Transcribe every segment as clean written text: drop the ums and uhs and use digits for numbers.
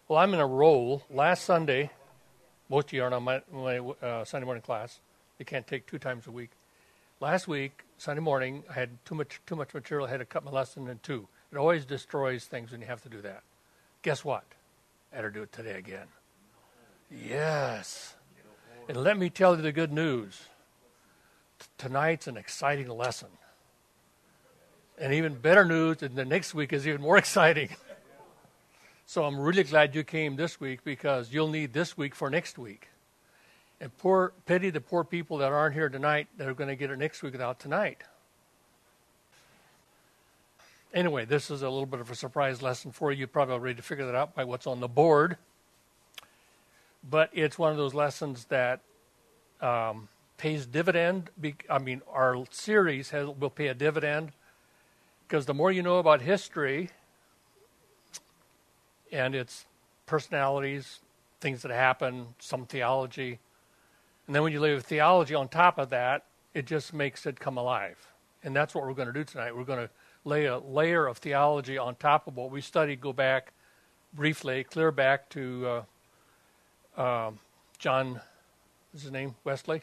Well, I'm in a roll. Last Sunday, most of you aren't on my Sunday morning class. You can't take 2 times a week. Last week, Sunday morning, I had too much material. I had to cut my lesson in 2. It always destroys things when you have to do that. Guess what? I had to do it today again. Yes. And let me tell you the good news. Tonight's an exciting lesson. And even better news, and the next week is even more exciting. So I'm really glad you came this week because you'll need this week for next week. And pity the poor people that aren't here tonight that are going to get it next week without tonight. Anyway, this is a little bit of a surprise lesson for you. You're probably already figured that out by what's on the board. But it's one of those lessons that pays dividend. Our series will pay a dividend because the more you know about history and its personalities, things that happen, some theology, and then when you lay theology on top of that, it just makes it come alive. And that's what we're going to do tonight. We're going to lay a layer of theology on top of what we studied, go back briefly, clear back to John, what's his name, Wesley?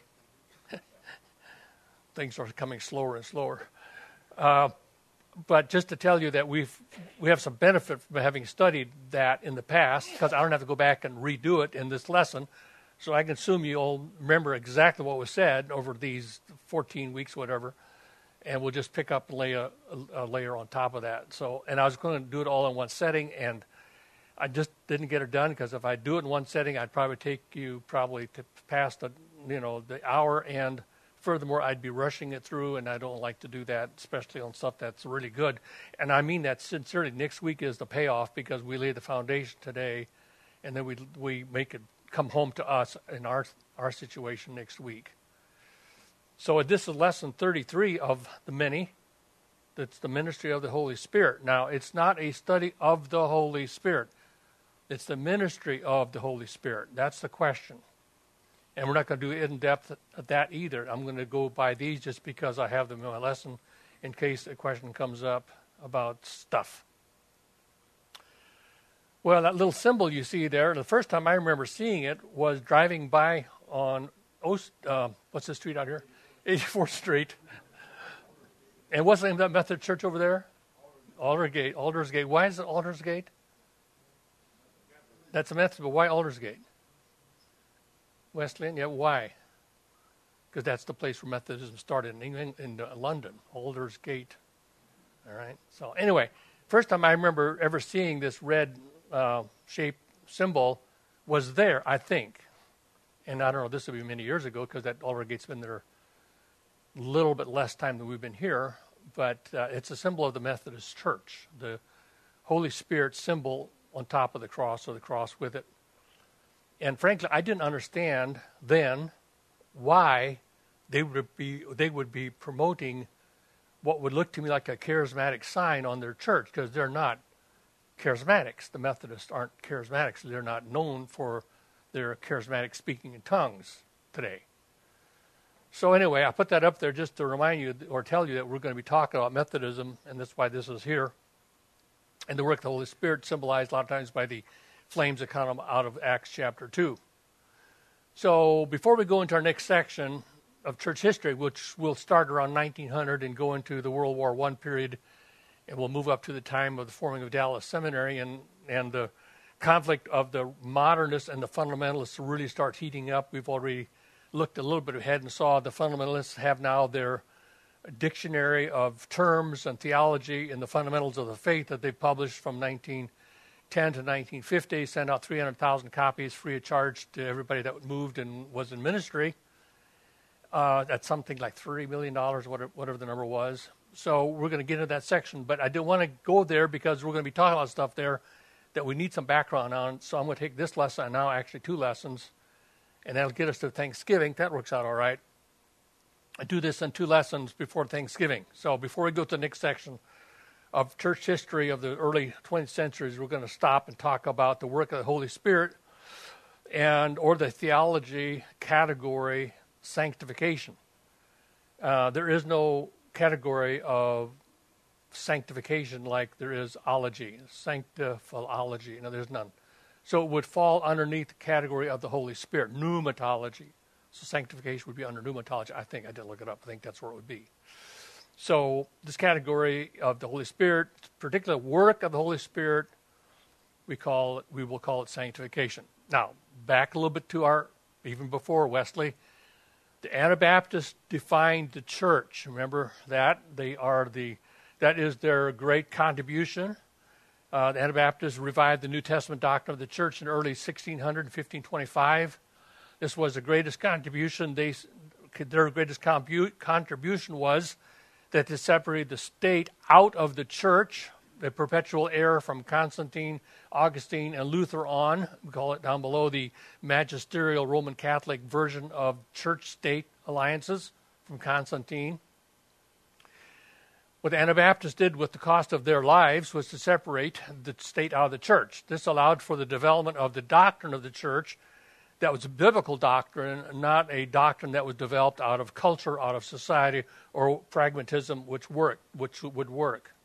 Things are coming slower and slower. But just to tell you that we have some benefit from having studied that in the past, because I don't have to go back and redo it in this lesson. So I can assume you all remember exactly what was said over these 14 weeks, whatever, and we'll just pick up and lay a layer on top of that. So, and I was going to do it all in one setting, and I just didn't get it done because if I do it in one setting, I'd probably take you to past the hour, and furthermore, I'd be rushing it through, and I don't like to do that, especially on stuff that's really good. And I mean that sincerely. Next week is the payoff because we lay the foundation today, and then we make it come home to us in our situation next week. So this is lesson 33 of the many. That's the ministry of the Holy Spirit. Now, it's not a study of the Holy Spirit. It's the ministry of the Holy Spirit. That's the question. And we're not going to do in-depth at that either. I'm going to go by these just because I have them in my lesson in case a question comes up about stuff. Well, that little symbol you see there, the first time I remember seeing it was driving by on, what's the street out here? 84th Street. And what's the name of that Methodist church over there? Aldersgate. Aldersgate. Why is it Aldersgate? That's a Methodist, but why Aldersgate? Wesleyan, yeah, why? Because that's the place where Methodism started in England, in London, Aldersgate. All right. So anyway, first time I remember ever seeing this red shaped symbol was there, I think. And I don't know, this would be many years ago because that Aldersgate's been there a little bit less time than we've been here. But it's a symbol of the Methodist Church, the Holy Spirit symbol on top of the cross, or the cross with it. And frankly, I didn't understand then why they would be promoting what would look to me like a charismatic sign on their church, because they're not charismatics. The Methodists aren't charismatics. They're not known for their charismatic speaking in tongues today. So anyway, I put that up there just to remind you or tell you that we're going to be talking about Methodism, and that's why this is here. And the work of the Holy Spirit symbolized a lot of times by the flames that come out of Acts chapter 2. So before we go into our next section of church history, which will start around 1900 and go into the World War I period, and we'll move up to the time of the forming of Dallas Seminary, and the conflict of the modernists and the fundamentalists really starts heating up. We've already looked a little bit ahead and saw the fundamentalists have now their dictionary of terms and theology and the fundamentals of the faith that they published from 1910 to 1950, sent out 300,000 copies free of charge to everybody that moved and was in ministry. That's something like $3 million, whatever the number was. So we're going to get into that section, but I didn't want to go there because we're going to be talking about stuff there that we need some background on. So I'm going to take this lesson, and now actually 2 lessons, and that'll get us to Thanksgiving. That works out all right. I do this in 2 lessons before Thanksgiving. So before we go to the next section of church history of the early 20th centuries, we're going to stop and talk about the work of the Holy Spirit or the theology category sanctification. There is no category of sanctification like there is ology, sanctiphilology. No, there's none. So it would fall underneath the category of the Holy Spirit, pneumatology. So sanctification would be under pneumatology. I think I did look it up. I think that's where it would be. So this category of the Holy Spirit, particular work of the Holy Spirit, we will call it sanctification. Now, back a little bit to even before Wesley, the Anabaptists defined the church. Remember that? That is their great contribution. The Anabaptists revived the New Testament doctrine of the church in early 1600, 1525. This was the greatest contribution. Their greatest contribution was that they separated the state out of the church, the perpetual error from Constantine, Augustine, and Luther on. We call it down below the magisterial Roman Catholic version of church-state alliances from Constantine. What the Anabaptists did with the cost of their lives was to separate the state out of the church. This allowed for the development of the doctrine of the church that was a biblical doctrine, not a doctrine that was developed out of culture, out of society, or pragmatism, which would work.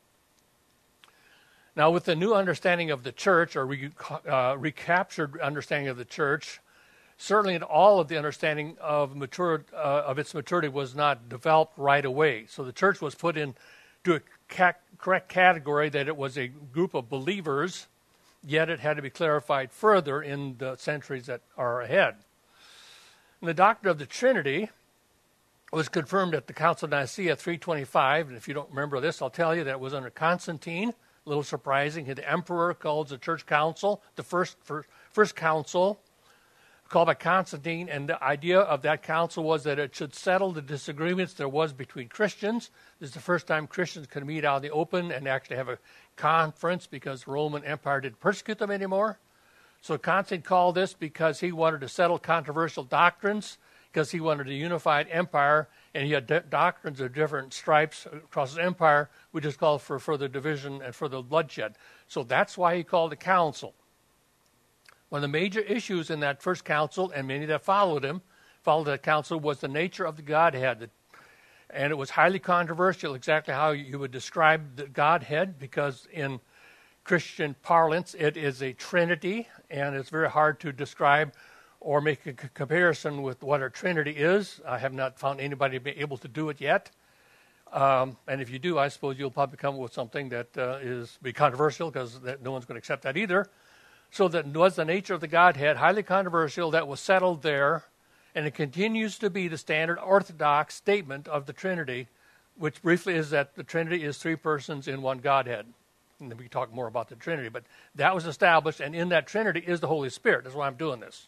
Now, with the new understanding of the church, or recaptured understanding of the church, certainly all of the understanding of its maturity was not developed right away. So the church was put into a correct category that it was a group of believers, yet it had to be clarified further in the centuries that are ahead. And the doctrine of the Trinity was confirmed at the Council of Nicaea 325, and if you don't remember this, I'll tell you that it was under Constantine. A little surprising. The emperor calls the church council, the first council, called by Constantine, and the idea of that council was that it should settle the disagreements there was between Christians. This is the first time Christians could meet out in the open and actually have a conference because the Roman Empire didn't persecute them anymore. So Constantine called this because he wanted to settle controversial doctrines, because he wanted a unified empire, and he had doctrines of different stripes across his empire, which just called for further division and further bloodshed. So that's why he called a council. One of the major issues in that first council, and many that followed that council, was the nature of the Godhead. And it was highly controversial exactly how you would describe the Godhead, because in Christian parlance it is a trinity, and it's very hard to describe or make a comparison with what a trinity is. I have not found anybody be able to do it yet. And if you do, I suppose you'll probably come up with something that be controversial, because no one's going to accept that either. So that was the nature of the Godhead, highly controversial, that was settled there, and it continues to be the standard orthodox statement of the Trinity, which briefly is that the Trinity is three persons in one Godhead. And then we can talk more about the Trinity, but that was established, and in that Trinity is the Holy Spirit. That's why I'm doing this.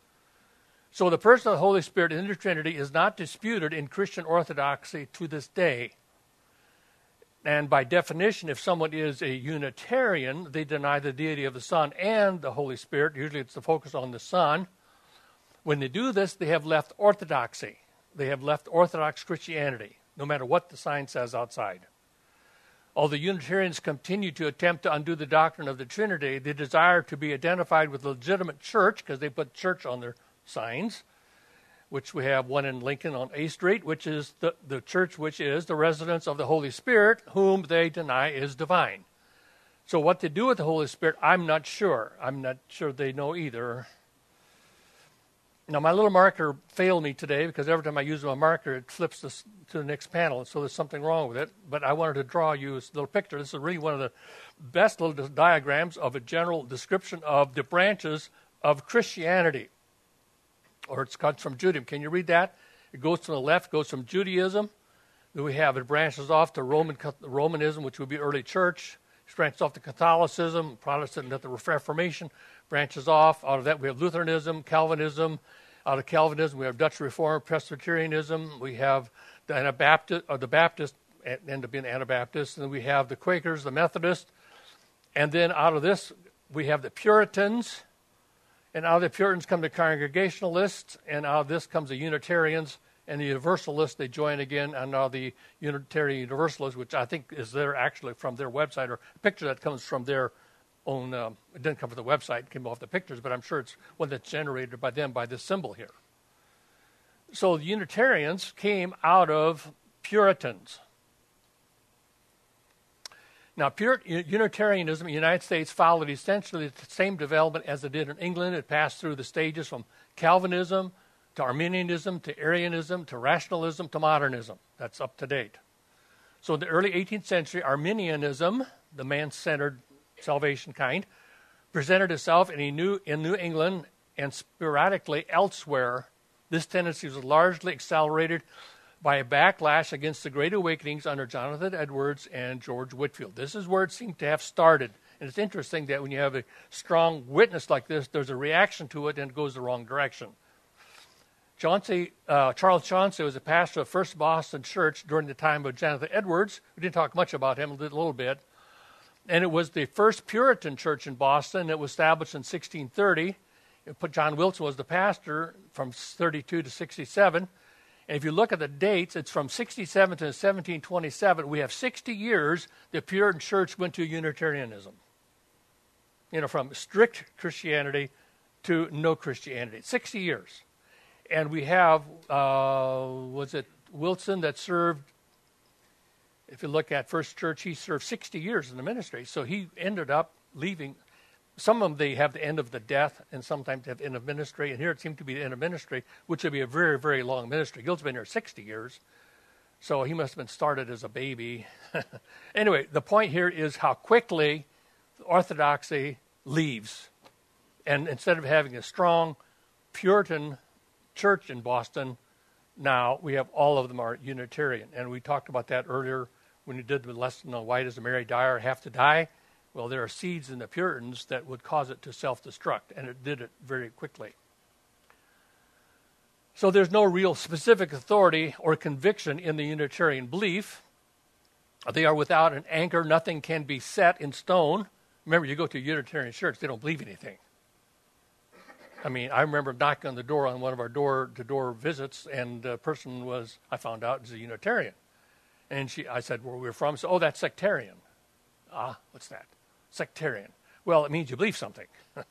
So the person of the Holy Spirit in the Trinity is not disputed in Christian orthodoxy to this day. And by definition, if someone is a Unitarian, they deny the deity of the Son and the Holy Spirit. Usually it's the focus on the Son. When they do this, they have left orthodoxy. They have left Orthodox Christianity, no matter what the sign says outside. Although Unitarians continue to attempt to undo the doctrine of the Trinity, they desire to be identified with the legitimate church, because they put church on their signs, which we have one in Lincoln on A Street, which is the church which is the residence of the Holy Spirit, whom they deny is divine. So what they do with the Holy Spirit, I'm not sure. I'm not sure they know either. Now, my little marker failed me today, because every time I use my marker, it flips this to the next panel, so there's something wrong with it. But I wanted to draw you this little picture. This is really one of the best little diagrams of a general description of the branches of Christianity. Or it's cut from Judaism. Can you read that? It goes to the left, goes from Judaism. Then we have it branches off to Romanism, which would be early church. It branches off to Catholicism, Protestant at the Reformation, branches off. Out of that we have Lutheranism, Calvinism. Out of Calvinism we have Dutch Reform, Presbyterianism. We have the Anabaptist, or the Baptist end up being Anabaptist. And then we have the Quakers, the Methodists. And then out of this we have the Puritans. And out of the Puritans come the Congregationalists, and out of this comes the Unitarians, and the Universalists, they join again, and now the Unitarian Universalists, which I think is there actually from their website, or a picture that comes from their own, it didn't come from the website, it came off the pictures, but I'm sure it's one that's generated by them by this symbol here. So the Unitarians came out of Puritans. Now, pure Unitarianism in the United States followed essentially the same development as it did in England. It passed through the stages from Calvinism to Arminianism to Arianism to rationalism to modernism. That's up to date. So in the early 18th century, Arminianism, the man-centered salvation kind, presented itself in New England and sporadically elsewhere. This tendency was largely accelerated by a backlash against the Great Awakenings under Jonathan Edwards and George Whitefield. This is where it seemed to have started. And it's interesting that when you have a strong witness like this, there's a reaction to it and it goes the wrong direction. Charles Chauncey was a pastor of First Boston Church during the time of Jonathan Edwards. We didn't talk much about him, a little bit. And it was the first Puritan church in Boston. It was established in 1630. John Wilson was the pastor from 32 to 67. And if you look at the dates, it's from 67 to 1727. We have 60 years the Puritan church went to Unitarianism. From strict Christianity to no Christianity. 60 years. And we have, was it Wilson that served, if you look at First Church, he served 60 years in the ministry. So he ended up leaving. Some of them, they have the end of the death, and sometimes they have the end of ministry. And here it seemed to be the end of ministry, which would be a very, very long ministry. Gil's been here 60 years, so he must have been started as a baby. Anyway, the point here is how quickly orthodoxy leaves. And instead of having a strong Puritan church in Boston, now we have all of them are Unitarian. And we talked about that earlier when you did the lesson on why does Mary Dyer have to die? Well, there are seeds in the Puritans that would cause it to self-destruct, and it did it very quickly. So there's no real specific authority or conviction in the Unitarian belief. They are without an anchor. Nothing can be set in stone. Remember, you go to a Unitarian church, they don't believe anything. I mean, I remember knocking on the door on one of our door-to-door visits, and the person was, I found out, is a Unitarian. And I said, where we're from. So, oh, that's sectarian. Ah, what's that? Sectarian. Well, it means you believe something.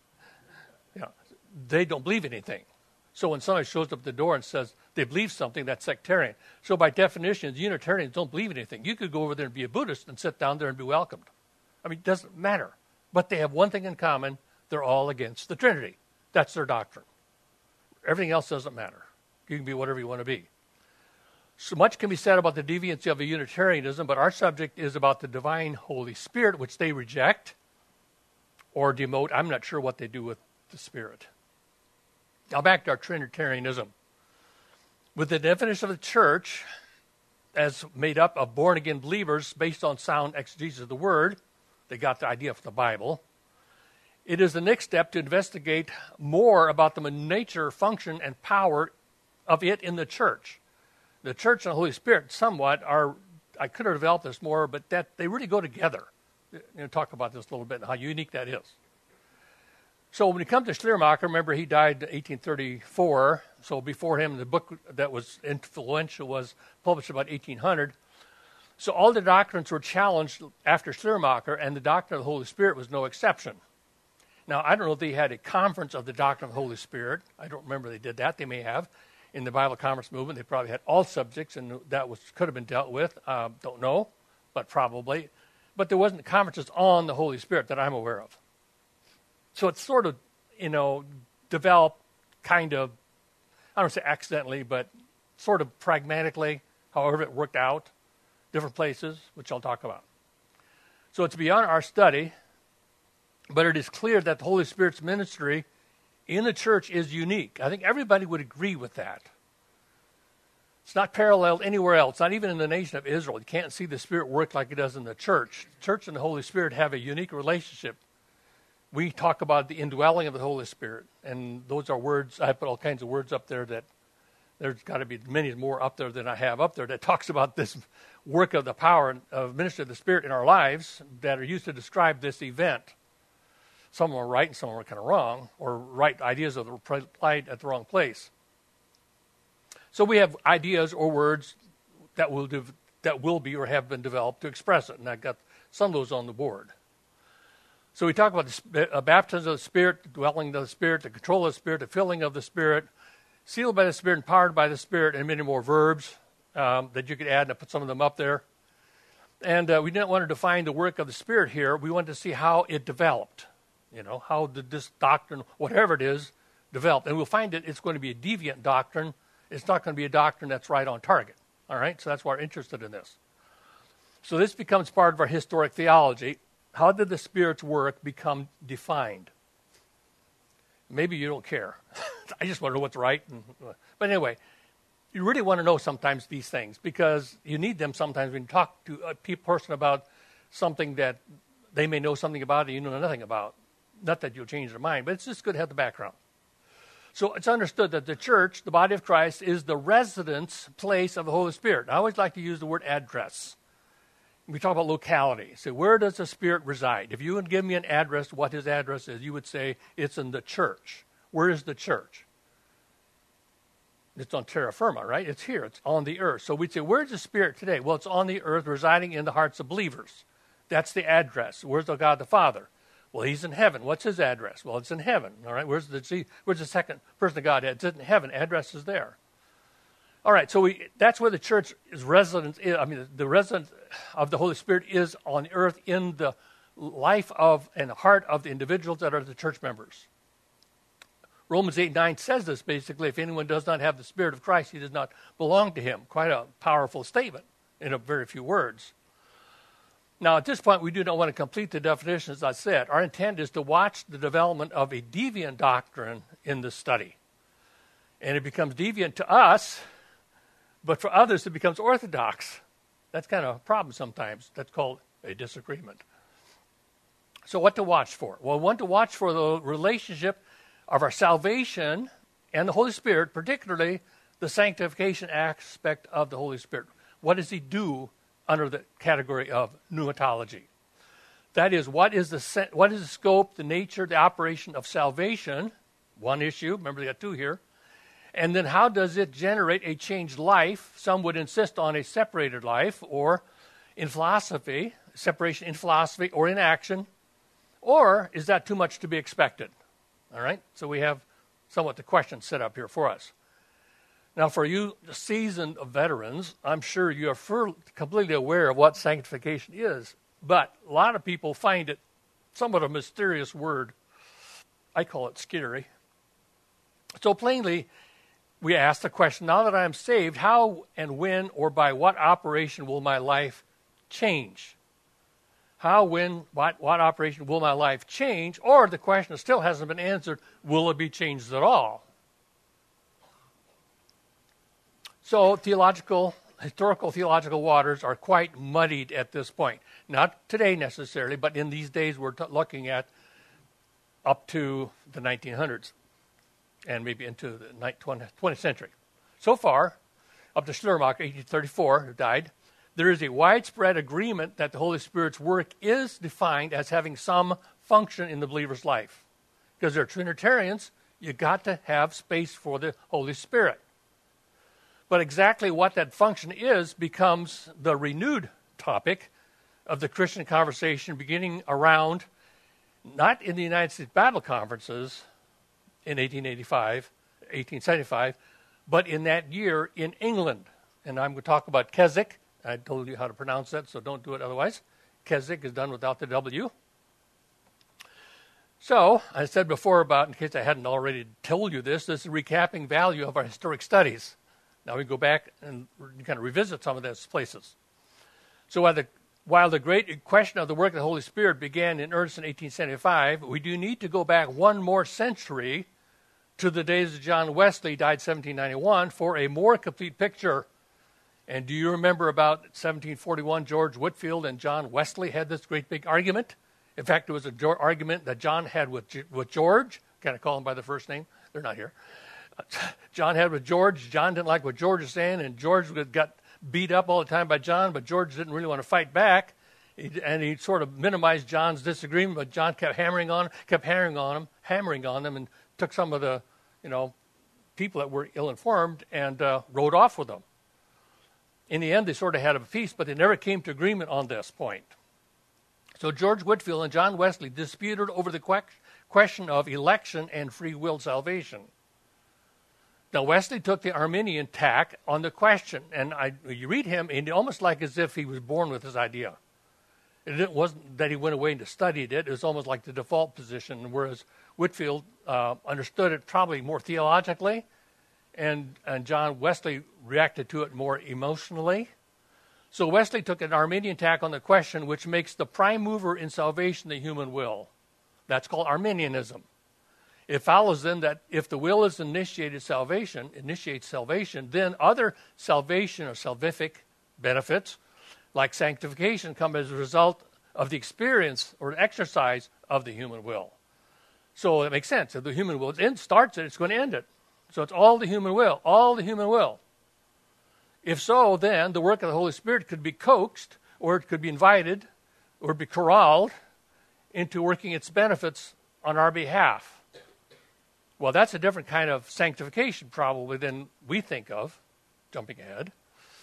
They don't believe anything. So when somebody shows up at the door and says they believe something, that's sectarian. So by definition, the Unitarians don't believe anything. You could go over there and be a Buddhist and sit down there and be welcomed. I mean, it doesn't matter. But they have one thing in common. They're all against the Trinity. That's their doctrine. Everything else doesn't matter. You can be whatever you want to be. So much can be said about the deviancy of a Unitarianism, but our subject is about the divine Holy Spirit, which they reject or demote. I'm not sure what they do with the Spirit. Now back to our Trinitarianism. With the definition of the church as made up of born-again believers based on sound exegesis of the Word, they got the idea from the Bible. It is the next step to investigate more about the nature, function, and power of it in the church. The church and the Holy Spirit somewhat are, I could have developed this more, but that they really go together. Talk about this a little bit and how unique that is. So when it comes to Schleiermacher, remember he died in 1834. So before him, the book that was influential was published about 1800. So all the doctrines were challenged after Schleiermacher, and the doctrine of the Holy Spirit was no exception. Now, I don't know if they had a conference of the doctrine of the Holy Spirit. I don't remember they did that. They may have. In the Bible Conference movement, they probably had all subjects, and that could have been dealt with. Don't know, but probably. But there wasn't conferences on the Holy Spirit that I'm aware of. So it's sort of, developed kind of, I don't say accidentally, but sort of pragmatically, however it worked out, different places, which I'll talk about. So it's beyond our study, but it is clear that the Holy Spirit's ministry in the church is unique. I think everybody would agree with that. It's not paralleled anywhere else, not even in the nation of Israel. You can't see the Spirit work like it does in the church. The church and the Holy Spirit have a unique relationship. We talk about the indwelling of the Holy Spirit, and those are words, I put all kinds of words up there that there's got to be many more up there than I have up there that talks about this work of the power of ministry of the Spirit in our lives that are used to describe this event. Some of them are right and some of them are kind of wrong, or right ideas are applied at the wrong place. So we have ideas or words that will be or have been developed to express it, and I got some of those on the board. So we talk about the baptism of the Spirit, the dwelling of the Spirit, the control of the Spirit, the filling of the Spirit, sealed by the Spirit, empowered by the Spirit, and many more verbs that you could add, and I put some of them up there. And we didn't want to define the work of the Spirit here. We wanted to see how it developed. How did this doctrine, whatever it is, develop? And we'll find that it's going to be a deviant doctrine. It's not going to be a doctrine that's right on target. All right? So that's why we're interested in this. So this becomes part of our historic theology. How did the Spirit's work become defined? Maybe you don't care. I just want to know what's right. But anyway, you really want to know sometimes these things because you need them sometimes when you talk to a person about something that they may know something about and you know nothing about. Not that you'll change their mind, but it's just good to have the background. So it's understood that the church, the body of Christ, is the residence place of the Holy Spirit. I always like to use the word address. We talk about locality. So where does the Spirit reside? If you would give me an address, what his address is, you would say it's in the church. Where is the church? It's on terra firma, right? It's here. It's on the earth. So we'd say, where's the Spirit today? Well, it's on the earth, residing in the hearts of believers. That's the address. Where's the God the Father? Well, he's in heaven. What's his address? Well, it's in heaven. All right. Where's the second person of Godhead? It's in heaven. Address is there. All right. So that's where the church is residence. The residence of the Holy Spirit is on the earth in the life of and the heart of the individuals that are the church members. Romans 8:9 says this basically. If anyone does not have the Spirit of Christ, he does not belong to him. Quite a powerful statement in a very few words. Now, at this point, we do not want to complete the definition, as I said. Our intent is to watch the development of a deviant doctrine in this study. And it becomes deviant to us, but for others, it becomes orthodox. That's kind of a problem sometimes. That's called a disagreement. So what to watch for? Well, we want to watch for the relationship of our salvation and the Holy Spirit, particularly the sanctification aspect of the Holy Spirit. What does he do under the category of pneumatology? That is, what is the scope, the nature, the operation of salvation? One issue. Remember, they got two here. And then how does it generate a changed life? Some would insist on a separated life, or in philosophy, separation in philosophy or in action. Or is that too much to be expected? All right? So we have somewhat the question set up here for us. Now, for you seasoned veterans, I'm sure you are completely aware of what sanctification is, but a lot of people find it somewhat a mysterious word. I call it scary. So plainly, we ask the question, now that I am saved, how and when or by what operation will my life change? How, when, what operation will my life change? Or the question still hasn't been answered, will it be changed at all? So historical theological waters are quite muddied at this point. Not today necessarily, but in these days we're looking at up to the 1900s and maybe into the 20th century. So far, up to Schleiermacher, 1834, who died, there is a widespread agreement that the Holy Spirit's work is defined as having some function in the believer's life. Because they're Trinitarians, you got to have space for the Holy Spirit. But exactly what that function is becomes the renewed topic of the Christian conversation beginning around, not in the United States Bible conferences in 1875, but in that year in England. And I'm going to talk about Keswick. I told you how to pronounce that, so don't do it otherwise. Keswick is done without the W. So, I said before about, in case I hadn't already told you this is recapping value of our historic studies. Now we go back and kind of revisit some of those places. So while the great question of the work of the Holy Spirit began in earnest in 1875, we do need to go back one more century to the days of John Wesley, died 1791, for a more complete picture. And do you remember about 1741, George Whitefield and John Wesley had this great big argument? In fact, it was an argument that John had with George. Kind of call him by the first name. They're not here. John had with George. John didn't like what George was saying, and George got beat up all the time by John, but George didn't really want to fight back. And he sort of minimized John's disagreement, but John kept hammering on them, and took some of the, people that were ill-informed and rode off with them. In the end, they sort of had a peace, but they never came to agreement on this point. So George Whitefield and John Wesley disputed over the question of election and free will salvation. Now, Wesley took the Arminian tack on the question, and you read him, and almost like as if he was born with this idea. It wasn't that he went away and studied it. It was almost like the default position, whereas Whitefield understood it probably more theologically, and John Wesley reacted to it more emotionally. So Wesley took an Arminian tack on the question, which makes the prime mover in salvation the human will. That's called Arminianism. It follows then that if the will is initiates salvation, then other salvation or salvific benefits, like sanctification, come as a result of the experience or exercise of the human will. So it makes sense. If the human will starts it, it's going to end it. So it's all the human will, all the human will. If so, then the work of the Holy Spirit could be coaxed, or it could be invited, or be corralled into working its benefits on our behalf. Well, that's a different kind of sanctification probably than we think of, jumping ahead.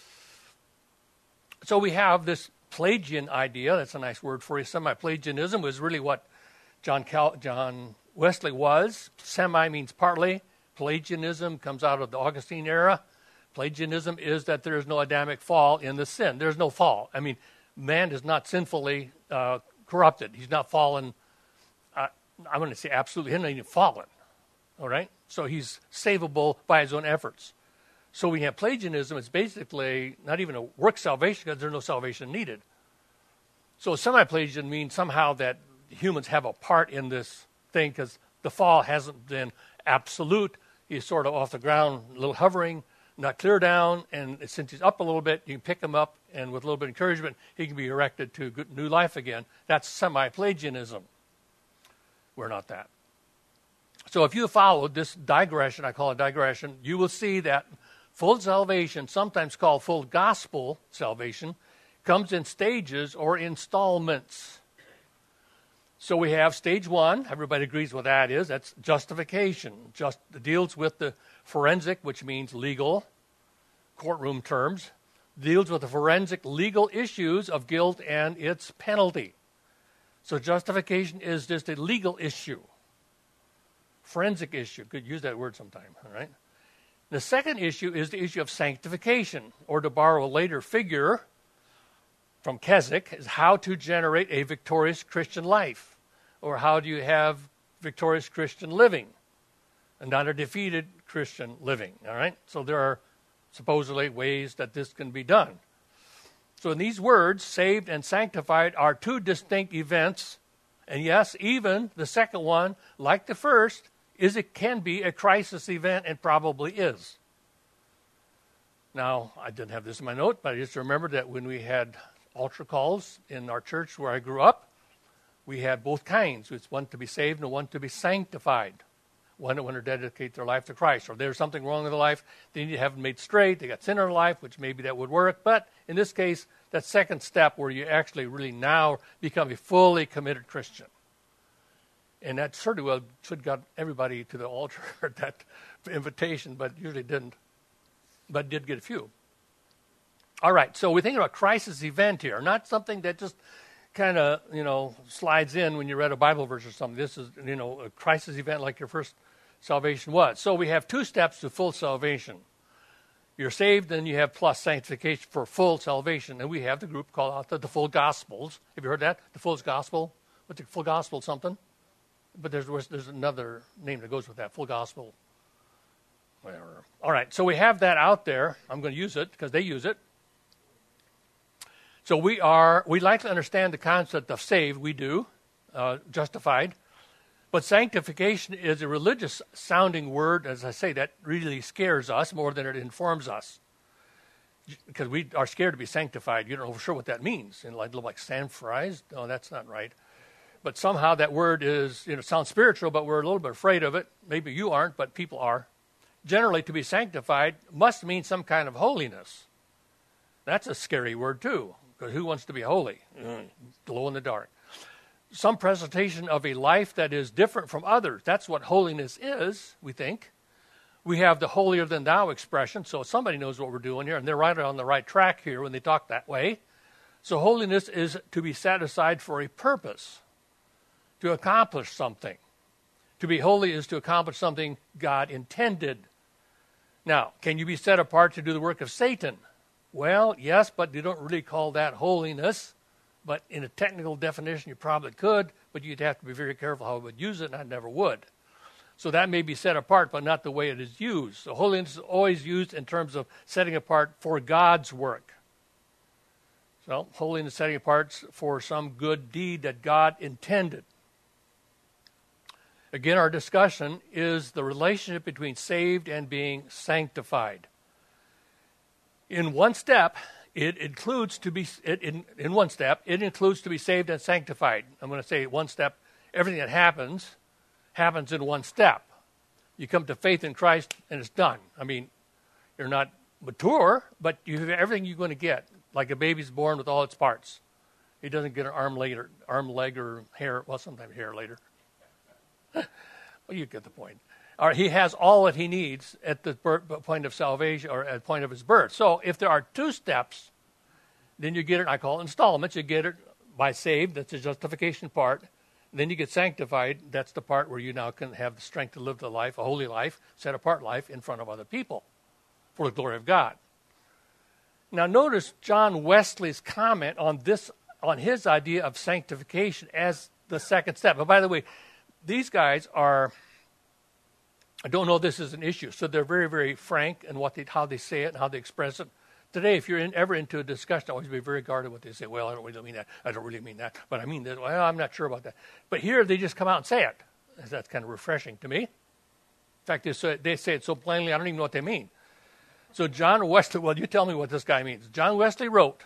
So we have this Pelagian idea. That's a nice word for you. Semi-Pelagianism was really what John Wesley was. Semi means partly. Pelagianism comes out of the Augustine era. Pelagianism is that there is no Adamic fall in the sin. There's no fall. I mean, man is not sinfully corrupted. He's not fallen. I'm going to say absolutely. He's not even fallen. All right? So he's savable by his own efforts. So we have Pelagianism. It's basically not even a work salvation because there's no salvation needed. So semi-Pelagian means somehow that humans have a part in this thing because the fall hasn't been absolute. He's sort of off the ground, a little hovering, not clear down, and since he's up a little bit, you can pick him up, and with a little bit of encouragement, he can be erected to new life again. That's semi-Pelagianism. We're not that. So if you followed this digression, I call it digression, you will see that full salvation, sometimes called full gospel salvation, comes in stages or installments. So we have stage one. Everybody agrees what that is. That's justification. Just deals with the forensic, which means legal, courtroom terms, deals with the forensic legal issues of guilt and its penalty. So justification is just a legal issue, forensic issue. Could use that word sometime, all right? The second issue is the issue of sanctification, or to borrow a later figure from Keswick, is how to generate a victorious Christian life, or how do you have victorious Christian living, and not a defeated Christian living, all right? So there are supposedly ways that this can be done. So in these words, saved and sanctified are two distinct events, and yes, even the second one, like the first, it can be a crisis event, and probably is. Now, I didn't have this in my note, but I just remembered that when we had altar calls in our church where I grew up, we had both kinds. It's one to be saved and one to be sanctified. One that want to dedicate their life to Christ. Or there's something wrong with their life, they need to have it made straight, they got sin in their life, which maybe that would work. But in this case, that second step where you actually really now become a fully committed Christian. And that certainly should got everybody to the altar at that invitation, but usually didn't. But did get a few. All right, so we're thinking about crisis event here, not something that just kind of, slides in when you read a Bible verse or something. This is, a crisis event like your first salvation was. So we have two steps to full salvation. You're saved, then you have plus sanctification for full salvation. And we have the group called out the full gospels. Have you heard that? The full gospel? What's the full gospel something? But there's another name that goes with that, full gospel. Whatever. All right, so we have that out there. I'm going to use it because they use it. So we like to understand the concept of saved, we do, justified. But sanctification is a religious-sounding word, as I say, that really scares us more than it informs us. Because we are scared to be sanctified. You don't know for sure what that means. Like sanctified? No, that's not right. But somehow that word is, sounds spiritual, but we're a little bit afraid of it. Maybe you aren't, but people are. Generally, to be sanctified must mean some kind of holiness. That's a scary word, too, because who wants to be holy? Glow in the dark. Some presentation of a life that is different from others. That's what holiness is, we think. We have the holier-than-thou expression, so somebody knows what we're doing here, and they're right on the right track here when they talk that way. So holiness is to be set aside for a purpose, to accomplish something. To be holy is to accomplish something God intended. Now, can you be set apart to do the work of Satan? Well, yes, but you don't really call that holiness. But in a technical definition, you probably could, but you'd have to be very careful how you would use it, and I never would. So that may be set apart, but not the way it is used. So holiness is always used in terms of setting apart for God's work. So holiness setting apart for some good deed that God intended. Again, our discussion is the relationship between saved and being sanctified. In one step, it includes to be saved and sanctified. I'm going to say one step. Everything that happens in one step. You come to faith in Christ and it's done. I mean, you're not mature, but you have everything you're going to get. Like a baby's born with all its parts. He doesn't get an arm, leg, or hair. Well, sometimes hair later. Well, you get the point. All right, he has all that he needs at the point of salvation or at the point of his birth. So if there are two steps, then you get it, I call it installments. You get it by saved, that's the justification part. Then you get sanctified, that's the part where you now can have the strength to live the life, a holy life, set apart life in front of other people for the glory of God. Now notice John Wesley's comment on his idea of sanctification as the second step. But by the way, these guys I don't know this is an issue, so they're very, very frank in how they say it and how they express it. Today, if you're ever into a discussion, always be very guarded what they say. Well, I don't really mean that. I don't really mean that. But I mean this. Well, I'm not sure about that. But here, they just come out and say it. That's kind of refreshing to me. In fact, they say it so plainly, I don't even know what they mean. So John Wesley, well, you tell me what this guy means. John Wesley wrote,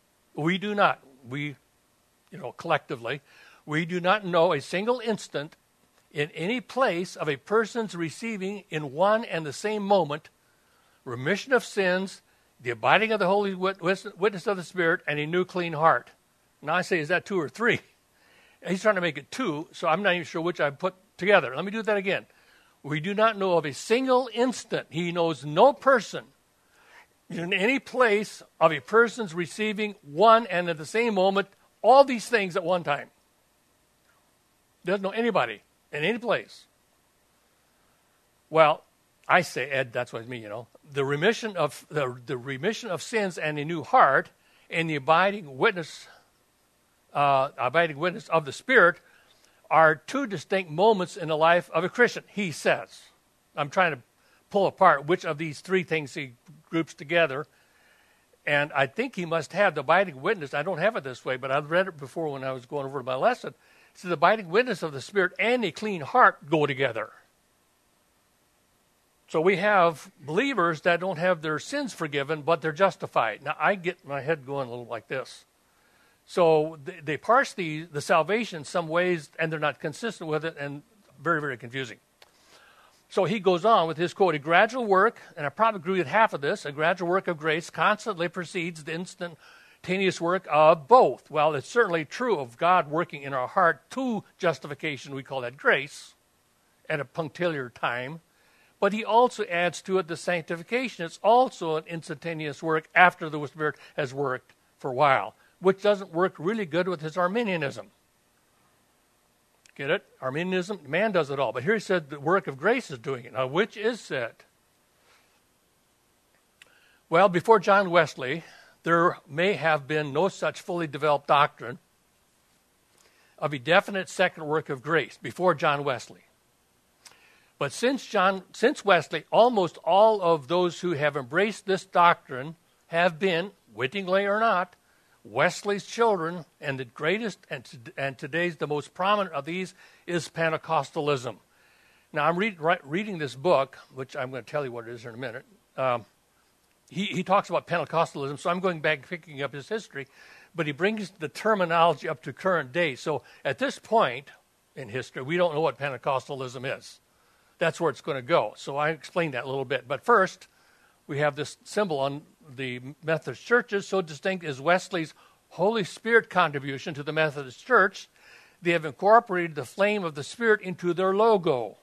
collectively, we do not know a single instant in any place of a person's receiving in one and the same moment remission of sins, the abiding of the Holy Witness of the Spirit, and a new clean heart. Now I say, is that two or three? He's trying to make it two, so I'm not even sure which I put together. Let me do that again. We do not know of a single instant. He knows no person in any place of a person's receiving one and at the same moment all these things at one time. Doesn't know anybody in any place. Well, I say, Ed, that's what I mean, the remission of sins and a new heart, and the abiding witness of the Spirit are two distinct moments in the life of a Christian. He says, I'm trying to pull apart which of these three things he groups together, and I think he must have the abiding witness. I don't have it this way, but I've read it before when I was going over my lesson. It says the abiding witness of the Spirit and a clean heart go together. So we have believers that don't have their sins forgiven, but they're justified. Now, I get my head going a little like this. So they parse the salvation in some ways, and they're not consistent with it, and very, very confusing. So he goes on with his quote, a gradual work, and I probably agree with half of this, a gradual work of grace constantly precedes the instantaneous work of both. Well, it's certainly true of God working in our heart to justification, we call that grace, at a punctiliar time. But he also adds to it the sanctification. It's also an instantaneous work after the Spirit has worked for a while, which doesn't work really good with his Arminianism. Get it? Arminianism, man does it all. But here he said the work of grace is doing it. Now, which is it? Well, before John Wesley, there may have been no such fully developed doctrine of a definite second work of grace before John Wesley. But since Wesley, almost all of those who have embraced this doctrine have been, wittingly or not, Wesley's children, and the greatest and today's the most prominent of these is Pentecostalism. Now, I'm reading this book, which I'm going to tell you what it is in a minute. He talks about Pentecostalism, so I'm going back and picking up his history, but he brings the terminology up to current day. So at this point in history, we don't know what Pentecostalism is. That's where it's going to go. So I explained that a little bit. But first, we have this symbol on the Methodist churches, so distinct as Wesley's Holy Spirit contribution to the Methodist Church. They have incorporated the flame of the Spirit into their logo.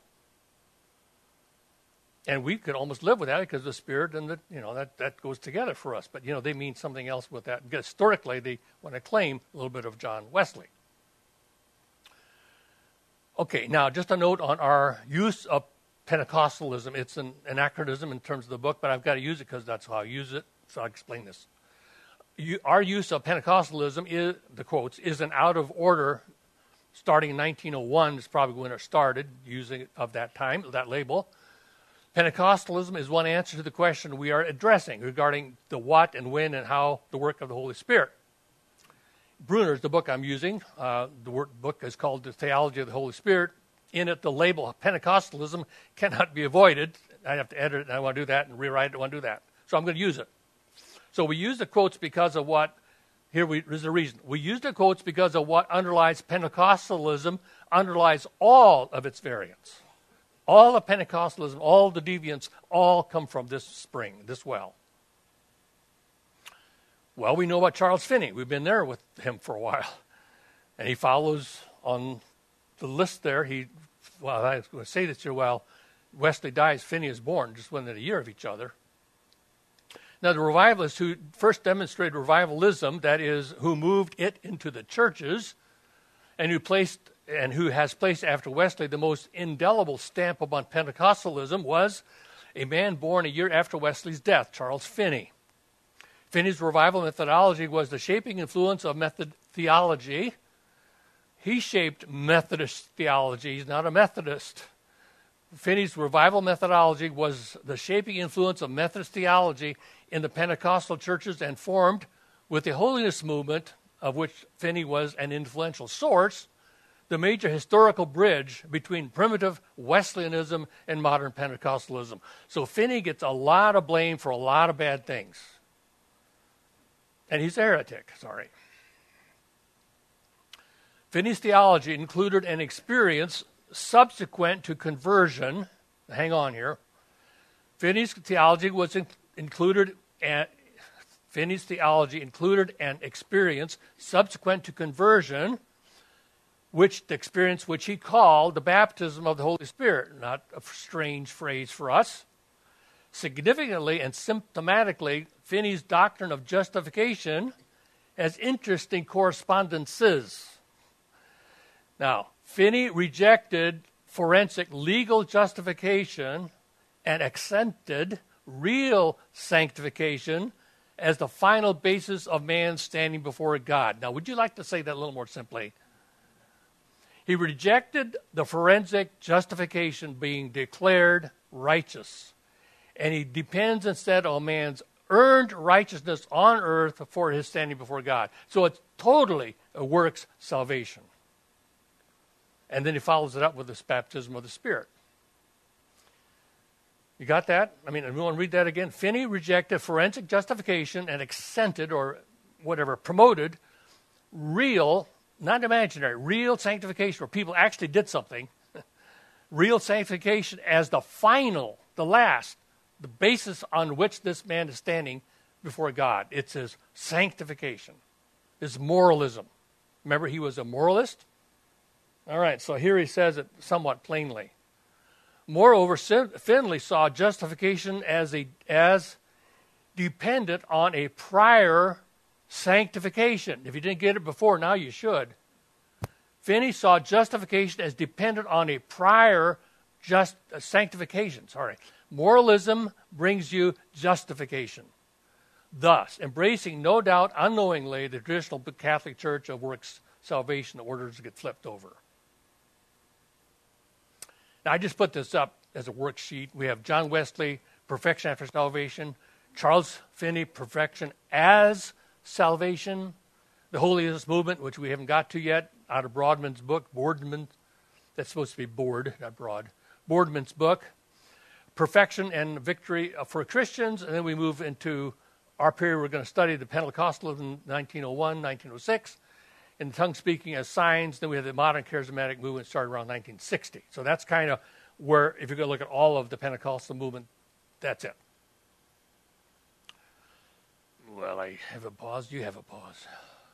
And we could almost live with that because the Spirit and that goes together for us. But, they mean something else with that. Historically, they want to claim a little bit of John Wesley. Okay, now just a note on our use of Pentecostalism. It's an anachronism in terms of the book, but I've got to use it because that's how I use it. So I'll explain this. Our use of Pentecostalism, is, the quotes, is an out of order starting in 1901 is probably when it started, using it of that time, that label. Pentecostalism is one answer to the question we are addressing regarding the what and when and how the work of the Holy Spirit. Bruner's the book I'm using. The book is called The Theology of the Holy Spirit. In it, the label Pentecostalism cannot be avoided. I have to edit it, and I want to do that, and rewrite it, I want to do that. So I'm going to use it. So we use the quotes because of what, here's the reason. We use the quotes because of what underlies Pentecostalism, underlies all of its variants. All of Pentecostalism, all the deviants, all come from this spring, this well. Well, we know about Charles Finney. We've been there with him for a while. And he follows on the list there. I was going to say this here, Wesley dies, Finney is born, just within a year of each other. Now, the revivalists who first demonstrated revivalism, that is, who moved it into the churches, and who has placed after Wesley the most indelible stamp upon Pentecostalism, was a man born a year after Wesley's death, Charles Finney. Finney's revival methodology was the shaping influence of Method theology. He shaped Methodist theology. He's not a Methodist. Finney's revival methodology was the shaping influence of Methodist theology in the Pentecostal churches and formed, with the holiness movement, of which Finney was an influential source, the major historical bridge between primitive Wesleyanism and modern Pentecostalism. So Finney gets a lot of blame for a lot of bad things. And he's a heretic, sorry. Finney's theology included an experience subsequent to conversion. Hang on here. Finney's theology included an experience subsequent to conversion, which he called the baptism of the Holy Spirit. Not a strange phrase for us. Significantly and symptomatically, Finney's doctrine of justification has interesting correspondences. Now, Finney rejected forensic legal justification and accented real sanctification as the final basis of man standing before God. Now, would you like to say that a little more simply? He rejected the forensic justification being declared righteous, and he depends instead on man's earned righteousness on earth for his standing before God. So it's totally a works salvation. And then he follows it up with this baptism of the Spirit. You got that? I mean, everyone read that again. Finney rejected forensic justification and accented, or whatever, promoted real, not imaginary, real sanctification where people actually did something. Real sanctification as the final, the last, the basis on which this man is standing before God. It's his sanctification, his moralism. Remember, he was a moralist? All right, so here he says it somewhat plainly. Moreover, Finney saw justification as dependent on a prior sanctification. If you didn't get it before, now you should. Finney saw justification as dependent on a prior sanctification. Moralism brings you justification. Thus, embracing, no doubt unknowingly, the traditional Catholic Church of works salvation, the orders get flipped over. Now, I just put this up as a worksheet. We have John Wesley, perfection after salvation. Charles Finney, perfection as salvation. The Holiness Movement, which we haven't got to yet, out of Boardman's book. That's supposed to be board, not broad. Boardman's book. Perfection and victory for Christians. And then we move into our period. We're going to study the Pentecostalism in 1901, 1906. And tongue speaking as signs. Then we have the modern charismatic movement started around 1960. So that's kind of where, if you're going to look at all of the Pentecostal movement, that's it. Well, I have a pause. You have a pause.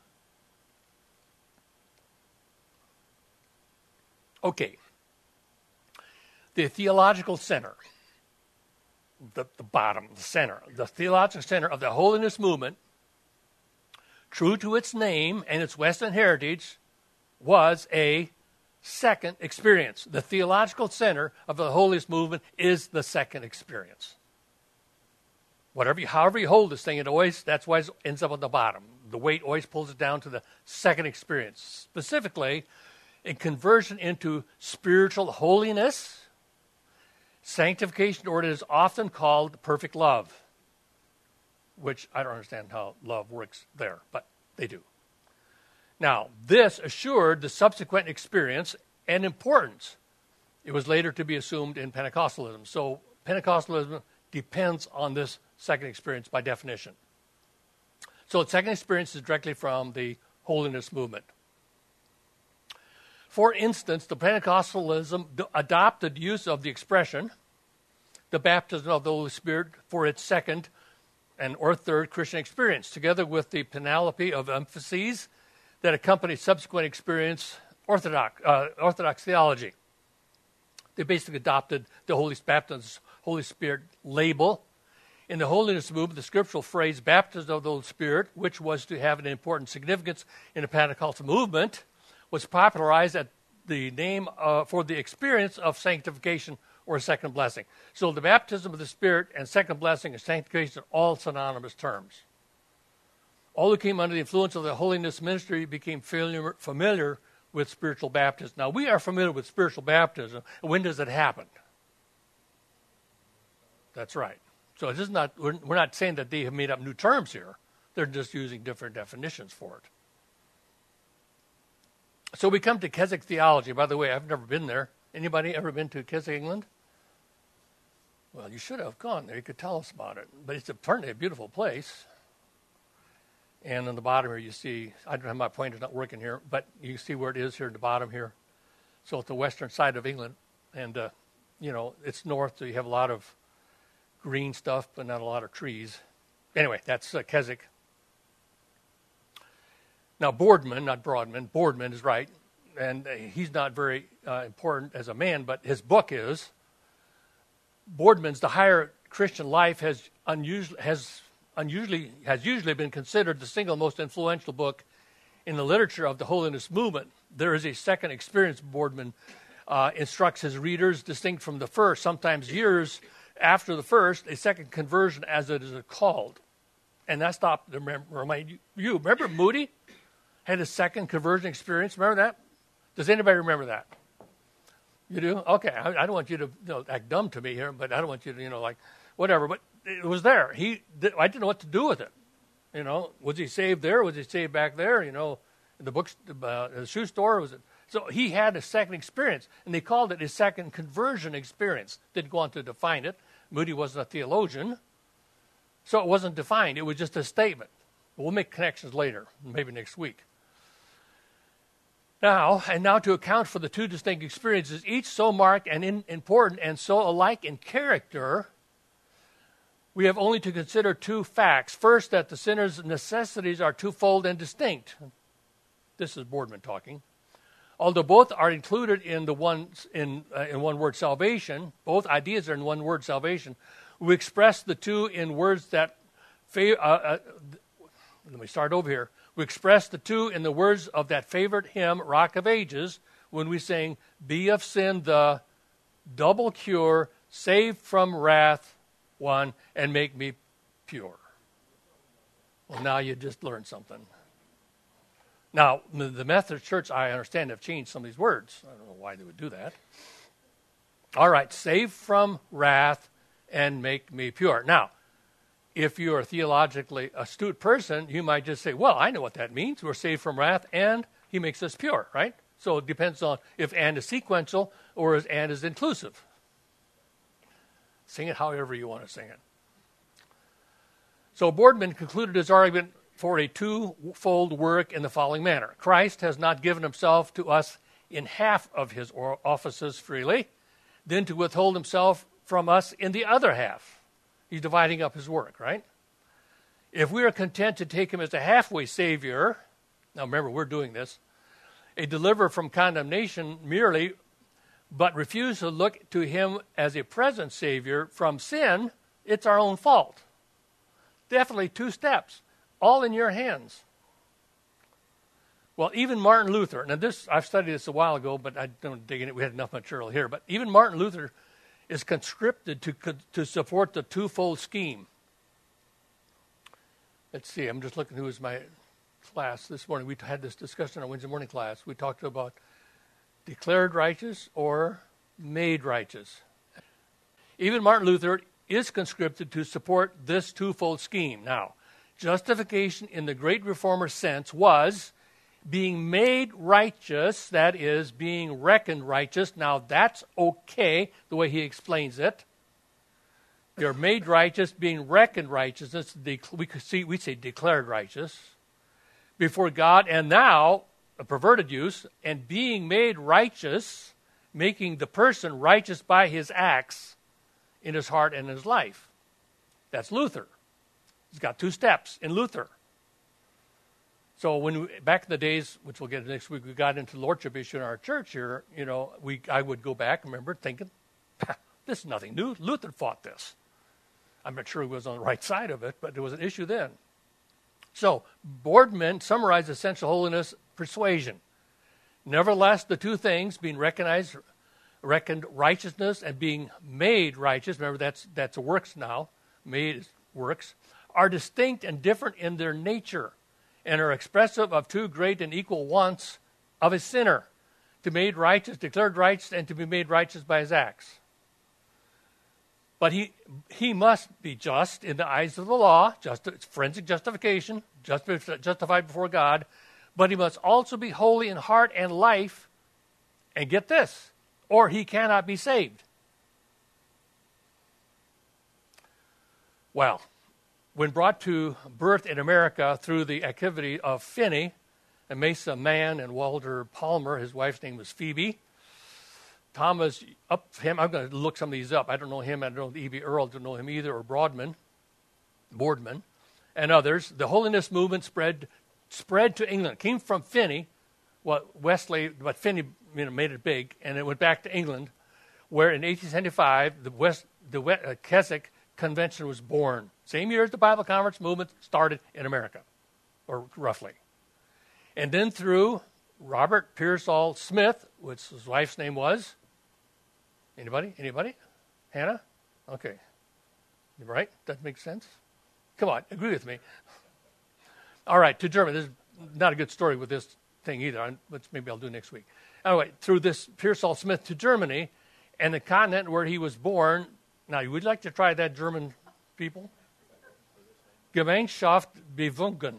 Okay. The theological center, the bottom, the center, the theological center of the holiness movement, true to its name and its Western heritage, was a second experience. The theological center of the holiness movement is the second experience. However you hold this thing, that's why it ends up on the bottom. The weight always pulls it down to the second experience. Specifically, in conversion into spiritual holiness, sanctification, or it is often called perfect love, which I don't understand how love works there, but they do. Now, this assured the subsequent experience and importance. It was later to be assumed in Pentecostalism. So Pentecostalism depends on this second experience by definition. So the second experience is directly from the holiness movement. For instance, the Pentecostalism adopted use of the expression, the baptism of the Holy Spirit, for its second or third Christian experience, together with the panoply of emphases that accompany subsequent experience, Orthodox theology. They basically adopted the Holy Spirit label. In the holiness movement, the scriptural phrase baptism of the Holy Spirit, which was to have an important significance in the Pentecostal movement, was popularized as the name for the experience of sanctification or second blessing. So the baptism of the Spirit and second blessing and sanctification are all synonymous terms. All who came under the influence of the holiness ministry became familiar with spiritual baptism. Now, we are familiar with spiritual baptism. When does it happen? That's right. So it is not, we're not saying that they have made up new terms here. They're just using different definitions for it. So we come to Keswick theology. By the way, I've never been there. Anybody ever been to Keswick, England? Well, you should have gone there. You could tell us about it. But it's apparently a beautiful place. And on the bottom here you see, I don't have my pointer's not working here, but you see where it is here at the bottom here. So it's the western side of England. And, it's north, so you have a lot of green stuff, but not a lot of trees. Anyway, that's Keswick. Now, Boardman, not Broadman, Boardman is right, and he's not very important as a man, but his book is. Boardman's The Higher Christian Life has usually been considered the single most influential book in the literature of the holiness movement. There is a second experience, Boardman instructs his readers, distinct from the first, sometimes years after the first, a second conversion, as it is called. And that stopped to remind you. Remember Moody had a second conversion experience? Remember that? Does anybody remember that? You do? Okay. I don't want you to act dumb to me here, but I don't want you to, whatever. But it was there. I didn't know what to do with it. Was he saved there? Was he saved back there? In the books, the shoe store? Was it? So he had a second experience, and they called it a second conversion experience. Didn't go on to define it. Moody wasn't a theologian, so it wasn't defined. It was just a statement. We'll make connections later, maybe next week. Now to account for the two distinct experiences, each so marked and important and so alike in character, we have only to consider two facts. First, that the sinner's necessities are twofold and distinct. This is Boardman talking. Although both are included in one word salvation, both ideas are in one word salvation, we express the two in words that let me start over here. We express the two in the words of that favorite hymn, Rock of Ages, when we sing, "Be of sin the double cure, save from wrath one, and make me pure." Well, now you just learned something. Now, the Methodist Church, I understand, have changed some of these words. I don't know why they would do that. All right, save from wrath and make me pure. Now, if you're a theologically astute person, you might just say, well, I know what that means. We're saved from wrath and he makes us pure, right? So it depends on if and is sequential or if and is inclusive. Sing it however you want to sing it. So Boardman concluded his argument for a twofold work in the following manner. Christ has not given himself to us in half of his offices freely, then to withhold himself from us in the other half. He's dividing up his work, right? If we are content to take him as a halfway Savior, now remember, we're doing this, a deliverer from condemnation merely, but refuse to look to him as a present Savior from sin, it's our own fault. Definitely two steps. All in your hands. Well, even Martin Luther, now this, I've studied this a while ago, but I don't dig in it. We had enough material here. But even Martin Luther is conscripted to support the twofold scheme. Let's see, I'm just looking who was my class this morning. We had this discussion in our Wednesday morning class. We talked about declared righteous or made righteous. Even Martin Luther is conscripted to support this twofold scheme. Now, justification in the great reformer sense was being made righteous, that is, being reckoned righteous. Now, that's okay, the way he explains it. You're made righteous, being reckoned righteous. We say declared righteous before God, and now, a perverted use, and being made righteous, making the person righteous by his acts in his heart and in his life. That's Luther. He's got two steps in Luther. So back in the days, which we'll get next week, we got into the lordship issue in our church here. I would go back, remember, thinking, this is nothing new. Luther fought this. I'm not sure he was on the right side of it, but there was an issue then. So Boardman summarized essential holiness persuasion. Nevertheless, the two things, being reckoned righteousness and being made righteous, remember that's a works now, made is works, are distinct and different in their nature, and are expressive of two great and equal wants of a sinner, to be made righteous, declared righteous, and to be made righteous by his acts. But he must be just in the eyes of the law, it's forensic justification, justified before God, but he must also be holy in heart and life, and get this, or he cannot be saved. Well, when brought to birth in America through the activity of Finney, and Mesa Mann and Walter Palmer, his wife's name was Phoebe. Thomas, I'm going to look some of these up. I don't know him. I don't know E.B. Earl. I don't know him either, or Boardman, and others. The holiness movement spread to England. Came from Finney, Wesley, but Finney made it big, and it went back to England, where in 1875 the Keswick Convention was born. Same year as the Bible Conference movement started in America, or roughly. And then through Robert Pearsall Smith, which his wife's name was. Anybody? Hannah? Okay. Right? That makes sense? Come on, agree with me. All right, to Germany. This is not a good story with this thing either, which maybe I'll do next week. Anyway, through this Pearsall Smith to Germany, and the continent where he was born. Now, you would like to try that, German people? Gemeinschaft Bewogen.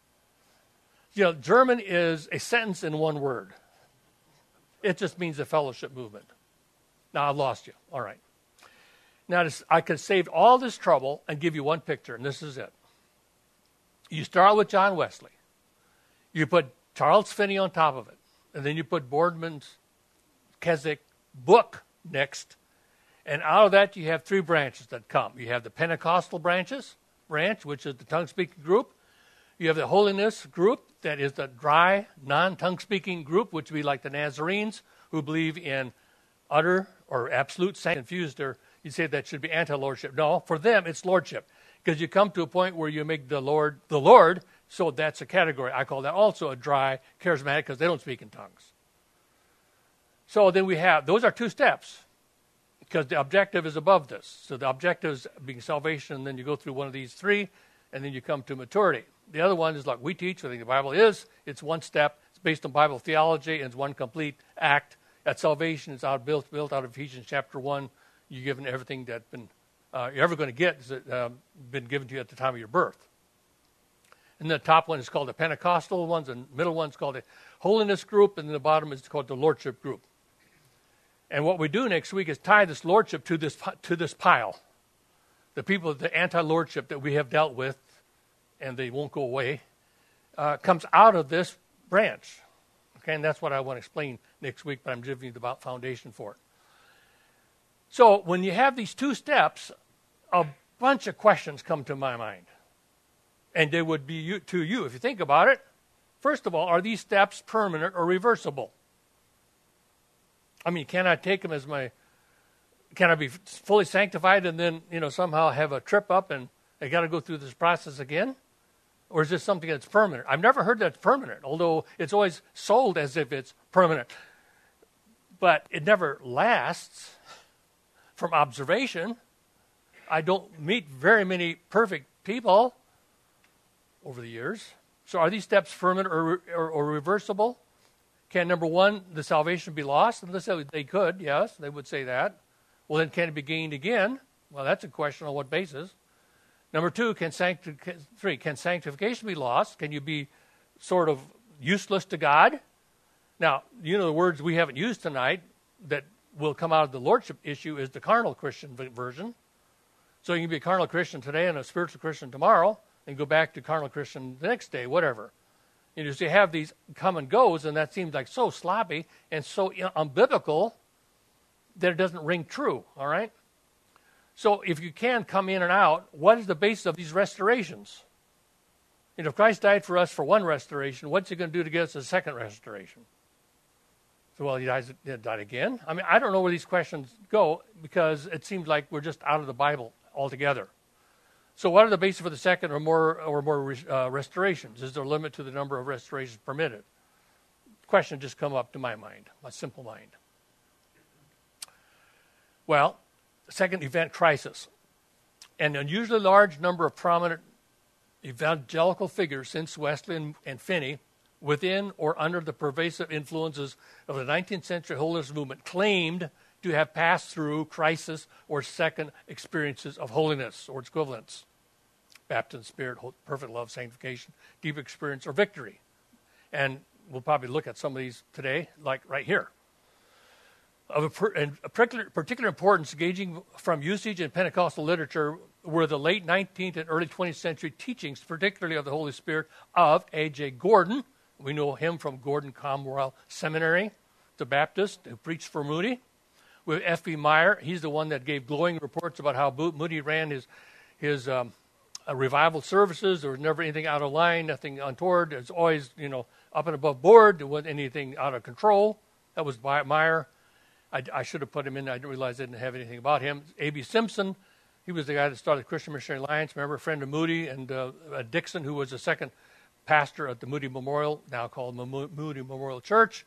German is a sentence in one word. It just means a fellowship movement. Now, I've lost you. All right. Now, I could save all this trouble and give you one picture, and this is it. You start with John Wesley. You put Charles Finney on top of it, and then you put Boardman's Keswick book next, and out of that you have three branches that come. You have the Pentecostal branch, which is the tongue-speaking group. You have the holiness group, that is the dry, non-tongue-speaking group, which would be like the Nazarenes, who believe in utter or absolute sanctification. You say that should be anti-lordship. No, for them it's lordship, because you come to a point where you make the Lord, so that's a category. I call that also a dry charismatic, because they don't speak in tongues. So then those are two steps, because the objective is above this. So the objective is being salvation, and then you go through one of these three, and then you come to maturity. The other one is like we teach, I think the Bible is. It's one step. It's based on Bible theology, and it's one complete act. That salvation is built out of Ephesians chapter 1. You're given everything that's you're ever going to get has been given to you at the time of your birth. And the top one is called the Pentecostal ones, and the middle one's called the holiness group, and then the bottom is called the lordship group. And what we do next week is tie this lordship to this pile. The people, the anti-lordship that we have dealt with, and they won't go away, comes out of this branch. Okay, and that's what I want to explain next week, but I'm giving you the foundation for it. So when you have these two steps, a bunch of questions come to my mind. And they would be to you, if you think about it. First of all, are these steps permanent or reversible? I mean, can I take them can I be fully sanctified and then, somehow have a trip up and I got to go through this process again? Or is this something that's permanent? I've never heard that's permanent, although it's always sold as if it's permanent. But it never lasts from observation. I don't meet very many perfect people over the years. So are these steps permanent or reversible? Can, number one, the salvation be lost? And they could, yes, they would say that. Well, then can it be gained again? Well, that's a question on what basis. Number two, can sanctification be lost? Can you be sort of useless to God? Now, the words we haven't used tonight that will come out of the lordship issue is the carnal Christian version. So you can be a carnal Christian today and a spiritual Christian tomorrow, and go back to carnal Christian the next day, whatever. So you have these come and goes, and that seems like so sloppy and so unbiblical that it doesn't ring true, all right? So if you can come in and out, what is the basis of these restorations? If Christ died for us for one restoration, what's he going to do to get us a second restoration? So, well, he died again? I mean, I don't know where these questions go because it seems like we're just out of the Bible altogether. So what are the basis for the second or more restorations? Is there a limit to the number of restorations permitted? Question just come up to my mind, my simple mind. Well, second event crisis. An unusually large number of prominent evangelical figures since Wesley and Finney, within or under the pervasive influences of the 19th century holiness movement, claimed to have passed through crisis or second experiences of holiness or its equivalents. Baptism, Spirit, perfect love, sanctification, deep experience, or victory. And we'll probably look at some of these today, like right here. Of a particular importance, gauging from usage in Pentecostal literature, were the late 19th and early 20th century teachings, particularly of the Holy Spirit, of A.J. Gordon. We know him from Gordon Conwell Seminary, the Baptist who preached for Moody. With F.B. Meyer, he's the one that gave glowing reports about how Moody ran his revival services. There was never anything out of line, nothing untoward. It's always, up and above board. There wasn't anything out of control. That was Meyer. I should have put him in. I didn't realize I didn't have anything about him. A.B. Simpson, he was the guy that started the Christian Missionary Alliance. Remember, a friend of Moody, and Dixon, who was the second pastor at the Moody Memorial, now called Moody Memorial Church.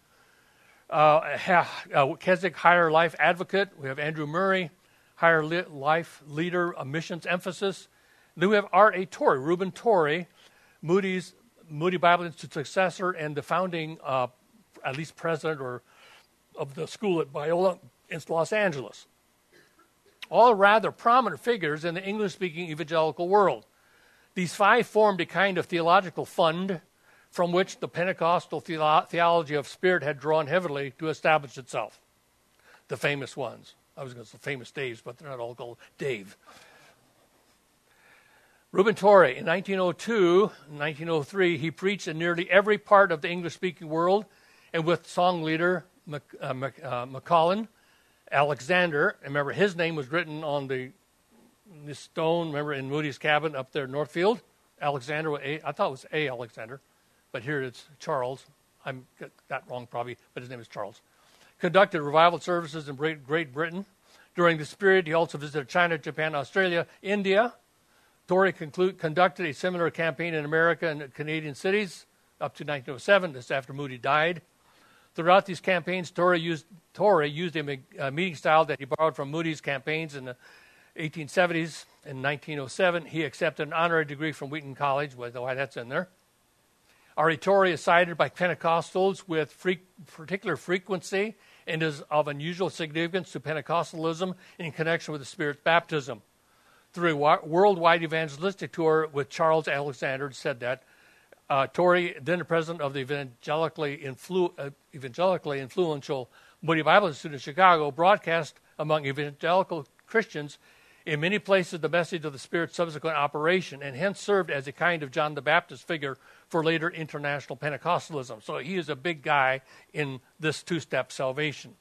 Keswick, Higher Life Advocate. We have Andrew Murray, Higher Life Leader, a Missions Emphasis. Then we have R.A. Torrey, Reuben Torrey, Moody Bible Institute successor and the founding, at least president of the school at Biola in Los Angeles. All rather prominent figures in the English-speaking evangelical world. These five formed a kind of theological fund from which the Pentecostal theology of Spirit had drawn heavily to establish itself. The famous ones. I was going to say famous Daves, but they're not all called Dave. Reuben Torrey, in 1902 and 1903, he preached in nearly every part of the English-speaking world, and with song leader Macallan Alexander. Remember, his name was written on this stone, remember, in Moody's cabin up there in Northfield. Alexander with A. I thought it was A. Alexander, but here it's Charles. I got that wrong probably, but his name is Charles. Conducted revival services in Great Britain. During this period, he also visited China, Japan, Australia, India. Torrey conducted a similar campaign in America and Canadian cities up to 1907, just after Moody died. Throughout these campaigns, Torrey used a meeting style that he borrowed from Moody's campaigns in the 1870s. In 1907, he accepted an honorary degree from Wheaton College, why that's in there. R.A. Torrey is cited by Pentecostals with particular frequency and is of unusual significance to Pentecostalism in connection with the Spirit's baptism. Through a worldwide evangelistic tour with Charles Alexander, said that Torrey, then the president of the evangelically influential Moody Bible Institute in Chicago, broadcast among evangelical Christians in many places the message of the Spirit's subsequent operation, and hence served as a kind of John the Baptist figure for later international Pentecostalism. So he is a big guy in this two-step salvation.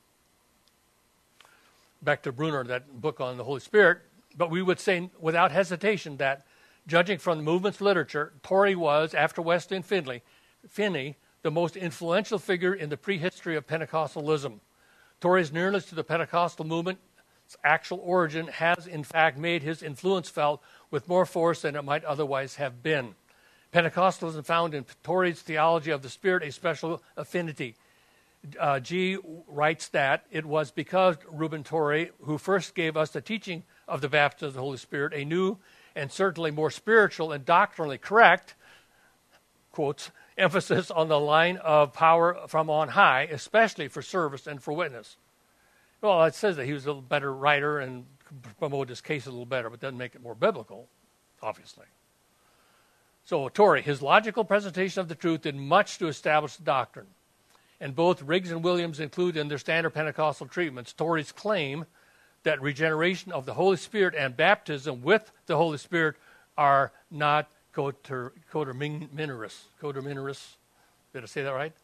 Back to Bruner, that book on the Holy Spirit. But we would say without hesitation that, judging from the movement's literature, Torrey was, after Wesley and Finney, the most influential figure in the prehistory of Pentecostalism. Torrey's nearness to the Pentecostal movement's actual origin has, in fact, made his influence felt with more force than it might otherwise have been. Pentecostalism found in Torrey's theology of the Spirit a special affinity. G. writes that it was because Reuben Torrey, who first gave us the teaching of the baptism of the Holy Spirit, a new and certainly more spiritual and doctrinally correct, quotes, emphasis on the line of power from on high, especially for service and for witness. Well, it says that he was a little better writer and promoted his case a little better, but doesn't make it more biblical, obviously. So Torrey, his logical presentation of the truth did much to establish the doctrine. And both Riggs and Williams include in their standard Pentecostal treatments Torrey's claim that regeneration of the Holy Spirit and baptism with the Holy Spirit are not coterminous. Coterminous. Did I say that right?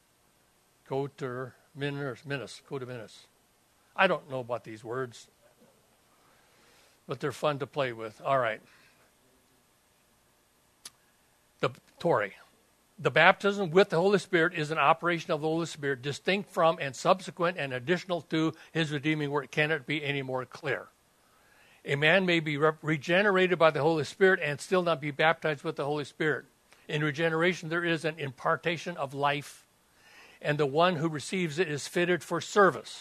Coterminous. I don't know about these words, but they're fun to play with. All right. Torrey. The baptism with the Holy Spirit is an operation of the Holy Spirit distinct from and subsequent and additional to his redeeming work. Can it be any more clear? A man may be regenerated by the Holy Spirit and still not be baptized with the Holy Spirit. In regeneration, there is an impartation of life, and the one who receives it is fitted for service.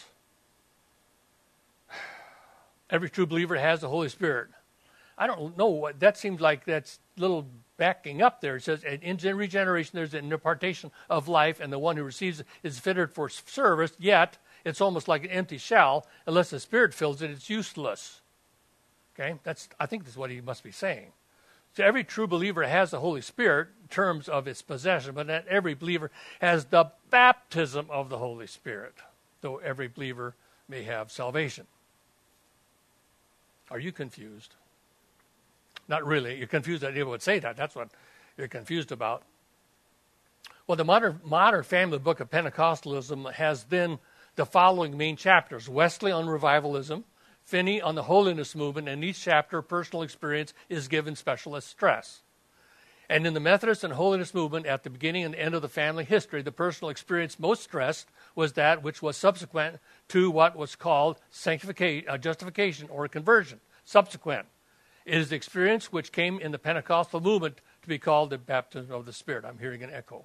Every true believer has the Holy Spirit. I don't know. That seems like that's a little backing up there. It says, in regeneration, there's an impartation of life, and the one who receives it is fitted for service, yet it's almost like an empty shell. Unless the Spirit fills it, it's useless. Okay? I think that's what he must be saying. So every true believer has the Holy Spirit in terms of its possession, but not every believer has the baptism of the Holy Spirit, though every believer may have salvation. Are you confused? Not really. You're confused that anyone would say that. That's what you're confused about. Well, the modern family book of Pentecostalism has then the following main chapters. Wesley on revivalism, Finney on the holiness movement, and each chapter, personal experience, is given special stress. And in the Methodist and holiness movement, at the beginning and end of the family history, the personal experience most stressed was that which was subsequent to what was called sanctification, justification, or conversion. Subsequent. It is the experience which came in the Pentecostal movement to be called the baptism of the Spirit. I'm hearing an echo.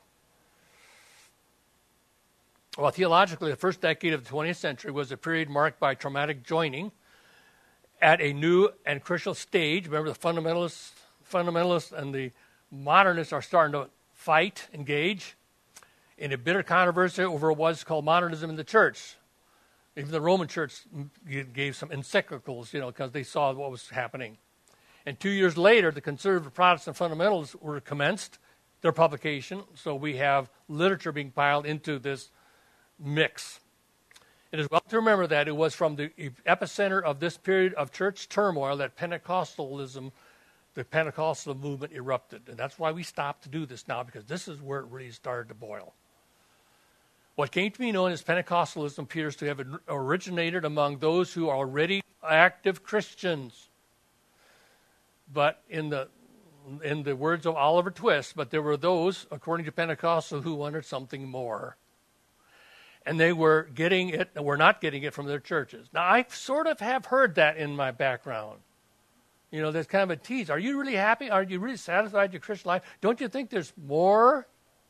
Well, theologically, the first decade of the 20th century was a period marked by traumatic joining at a new and crucial stage. Remember, the fundamentalists and the modernists are starting to fight, engage in a bitter controversy over what's called modernism in the church. Even the Roman church gave some encyclicals, because they saw what was happening. And 2 years later, the conservative Protestant fundamentalists were commenced their publication, so we have literature being piled into this mix. It is well to remember that it was from the epicenter of this period of church turmoil that Pentecostalism, the Pentecostal movement, erupted. And that's why we stopped to do this now, because this is where it really started to boil. What came to be known as Pentecostalism appears to have originated among those who are already active Christians. But in the words of Oliver Twist, but there were those, according to Pentecostal, who wanted something more. And they were getting it, and were not getting it from their churches. Now, I sort of have heard that in my background. There's kind of a tease. Are you really happy? Are you really satisfied with your Christian life? Don't you think there's more?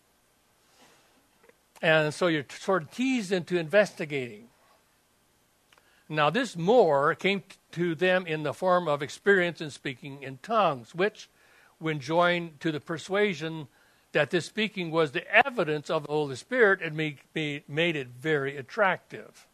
And so you're sort of teased into investigating. Now, this more came to them in the form of experience in speaking in tongues, which, when joined to the persuasion that this speaking was the evidence of the Holy Spirit, it made it very attractive.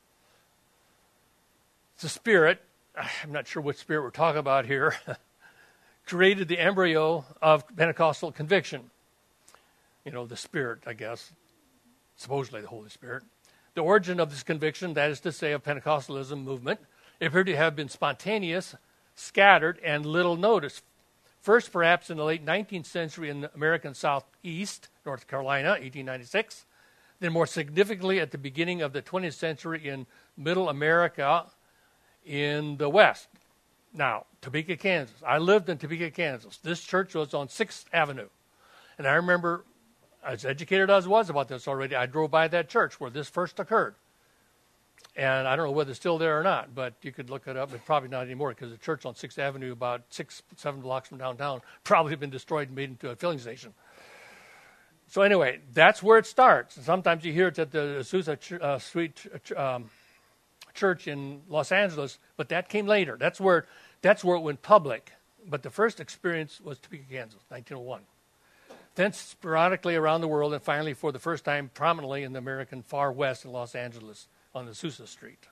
The Spirit, I'm not sure what Spirit we're talking about here, created the embryo of Pentecostal conviction. The Spirit, I guess, supposedly the Holy Spirit. The origin of this conviction, that is to say, of Pentecostalism movement, appeared to have been spontaneous, scattered, and little noticed. First, perhaps in the late 19th century in the American Southeast, North Carolina, 1896. Then more significantly at the beginning of the 20th century in Middle America in the West. Now, Topeka, Kansas. I lived in Topeka, Kansas. This church was on 6th Avenue. And I remember, as educated as I was about this already, I drove by that church where this first occurred. And I don't know whether it's still there or not, but you could look it up. It's probably not anymore because the church on 6th Avenue, about 7 blocks from downtown, probably been destroyed and made into a filling station. So anyway, that's where it starts. Sometimes you hear it's at the Azusa Street Church in Los Angeles, but that came later. That's where it went public. But the first experience was Topeka, Kansas, 1901. Then sporadically around the world, and finally for the first time prominently in the American Far West in Los Angeles on the Azusa Street.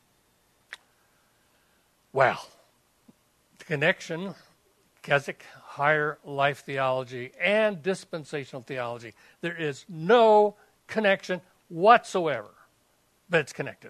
Well, the connection, Keswick Higher Life Theology and dispensational theology. There is no connection whatsoever, but it's connected.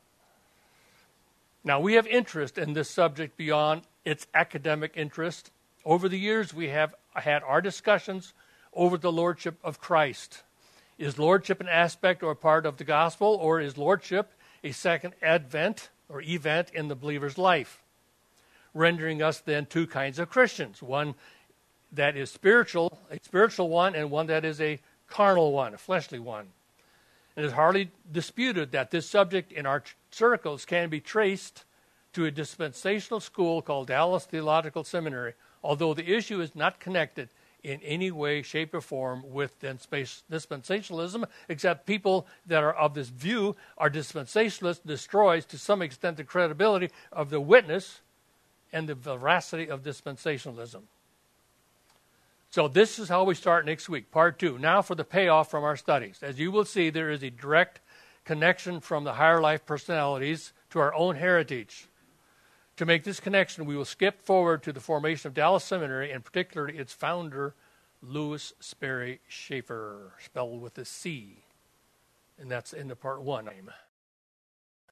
Now, we have interest in this subject beyond its academic interest. Over the years, we have had our discussions over the Lordship of Christ. Is Lordship an aspect or a part of the gospel, or is Lordship a second advent or event in the believer's life? Rendering us then two kinds of Christians, one that is spiritual, a spiritual one, and one that is a carnal one, a fleshly one. It is hardly disputed that this subject in our circles can be traced to a dispensational school called Dallas Theological Seminary, although the issue is not connected in any way, shape, or form with dispensationalism, except people that are of this view are dispensationalists, destroys to some extent the credibility of the witness and the veracity of dispensationalism. So this is how we start next week, part 2. Now for the payoff from our studies. As you will see, there is a direct connection from the higher life personalities to our own heritage. To make this connection, we will skip forward to the formation of Dallas Seminary, and particularly its founder, Lewis Sperry Chafer, spelled with a C. And that's in the part 1.